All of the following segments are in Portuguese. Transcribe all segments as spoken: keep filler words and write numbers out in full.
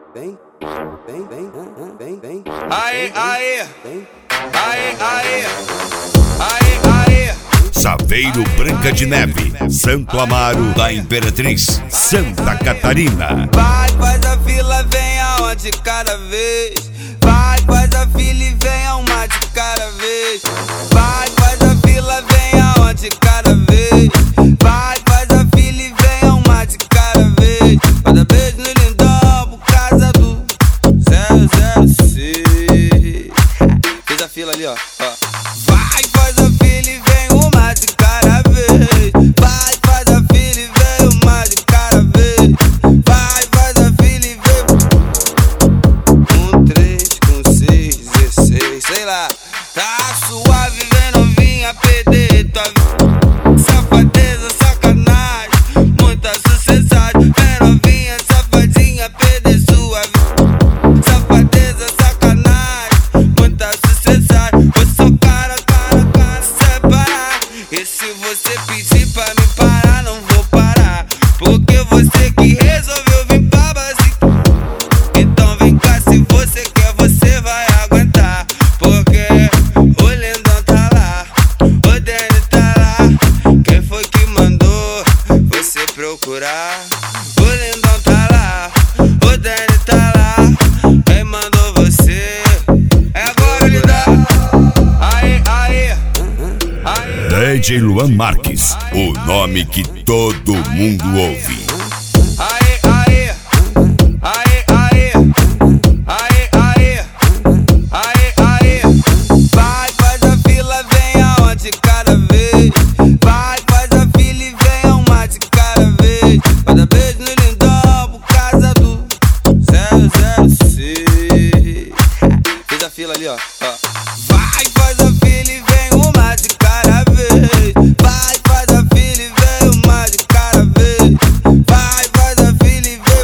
vem, vem, vem, vem, vem. Aê, aê, aê, aê, aê, aê. Saveiro Branca de Neve, Santo Amaro da Imperatriz, Santa Catarina. Vai, faz a fila, vem aonde cada vez. Vai, faz a fila e vem a uma de cada vez. Vai, faz a fila, vem aonde cada vez. Vai, faz a fila e vem a uma de cada vez. Cada beijo no lindão por causa do zero zero seis. Fez a fila ali, ó, ó. Vai, faz a fila e vem uma de cada vez. Vai, faz a fila e vem uma de cada vez. Vai, faz a fila e vem um, três, com seis, dezesseis, sei lá. Tá suave, vem novinha, perder tua vida. Safadeza, sacanagem, muita sucessagem. Vem novinha, safadinha, perder sua vida. Safadeza, sacanagem, muita sucessagem. Vou socar a cara, cara, separar. E se você pedir pra me parar, não vou parar. Porque você que resolveu vir pra base. Então vem cá, se você quer, você vai aguentar. Porque o lindão tá lá, o Danny tá lá. Quem foi que mandou você procurar? O lindão tá lá, o Danny tá lá. Quem mandou você? É agora, lindão. Aê, aê, aê. D J Luan Marques, o nome que todo mundo ouve. Aê, aê, aê, aê, aê, aê, aê, aê. Vai, faz a fila, vem aonde cada vez. Vai, faz a fila e vem uma de cada vez. Cada beijo no lindão por causa do zero zero seis. Fez a fila ali, ó, ó. Vai, faz a fila e vem uma de cada vez. Vai, faz a fila e vem uma de cada vez. Vai, faz a fila e vem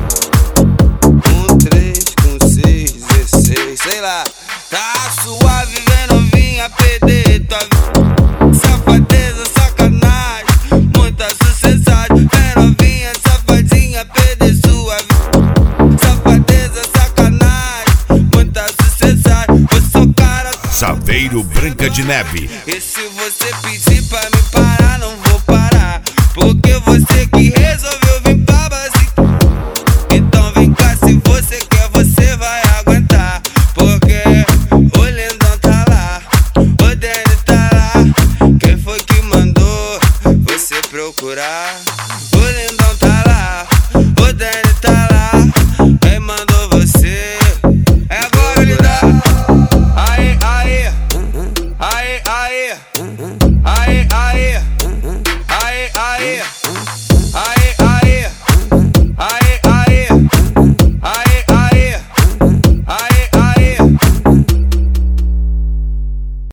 um, três, com seis, dezesseis, sei lá. Tá suave, vem novinha, perder tua vida. Safadeza, sacanagem, muita sucessagem. Vem novinha, safadinha, perder sua vida. Safadeza, sacanagem, muita sucessagem. Vou socar a Saveiro Branca de Neve, e se você pedir